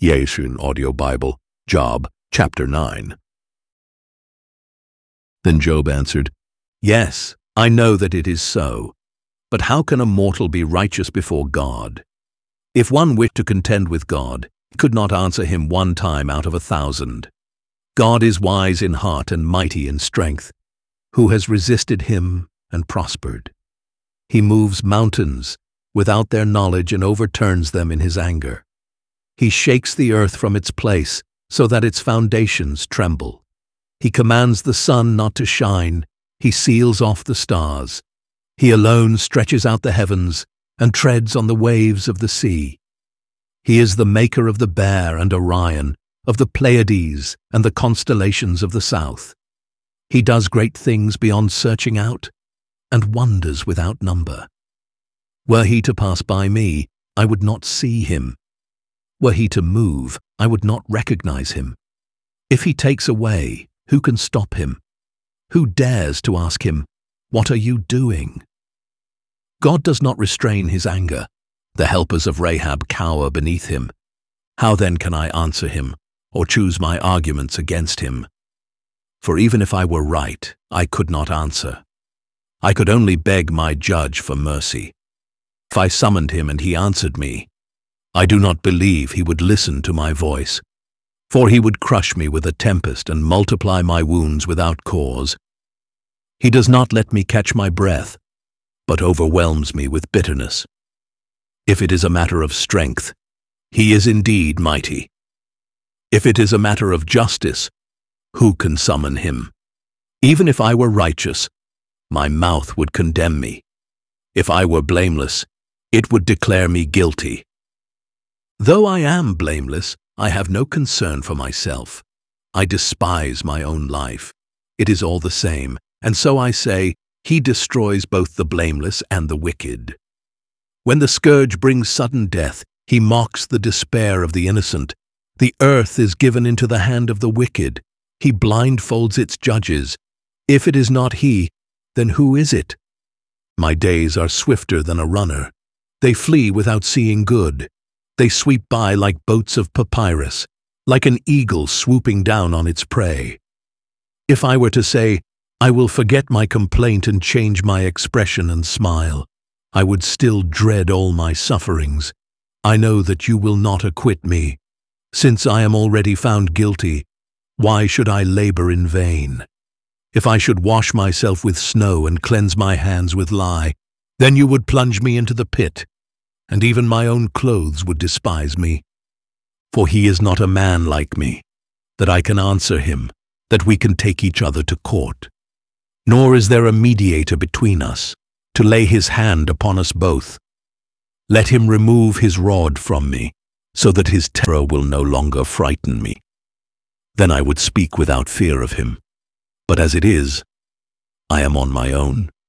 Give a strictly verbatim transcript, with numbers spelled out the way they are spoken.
Yeshun Audio Bible, Job, chapter nine. Then Job answered, Yes, I know that it is so. But how can a mortal be righteous before God? If one wished to contend with God, he could not answer him one time out of a thousand. God is wise in heart and mighty in strength. Who has resisted him and prospered? He moves mountains without their knowledge and overturns them in his anger. He shakes the earth from its place so that its foundations tremble. He commands the sun not to shine. He seals off the stars. He alone stretches out the heavens and treads on the waves of the sea. He is the maker of the Bear and Orion, of the Pleiades and the constellations of the south. He does great things beyond searching out, and wonders without number. Were he to pass by me, I would not see him. Were he to move, I would not recognize him. If he takes away, who can stop him? Who dares to ask him, What are you doing? God does not restrain his anger. The helpers of Rahab cower beneath him. How then can I answer him, or choose my arguments against him? For even if I were right, I could not answer. I could only beg my judge for mercy. If I summoned him and he answered me, I do not believe he would listen to my voice, for he would crush me with a tempest and multiply my wounds without cause. He does not let me catch my breath, but overwhelms me with bitterness. If it is a matter of strength, he is indeed mighty. If it is a matter of justice, who can summon him? Even if I were righteous, my mouth would condemn me. If I were blameless, it would declare me guilty. Though I am blameless, I have no concern for myself. I despise my own life. It is all the same, and so I say, He destroys both the blameless and the wicked. When the scourge brings sudden death, he mocks the despair of the innocent. The earth is given into the hand of the wicked. He blindfolds its judges. If it is not he, then who is it? My days are swifter than a runner. They flee without seeing good. They sweep by like boats of papyrus, like an eagle swooping down on its prey. If I were to say, I will forget my complaint and change my expression and smile, I would still dread all my sufferings. I know that you will not acquit me. Since I am already found guilty, why should I labor in vain? If I should wash myself with snow and cleanse my hands with lye, then you would plunge me into the pit, and even my own clothes would despise me. For he is not a man like me, that I can answer him, that we can take each other to court. Nor is there a mediator between us, to lay his hand upon us both. Let him remove his rod from me, so that his terror will no longer frighten me. Then I would speak without fear of him. But as it is, I am on my own.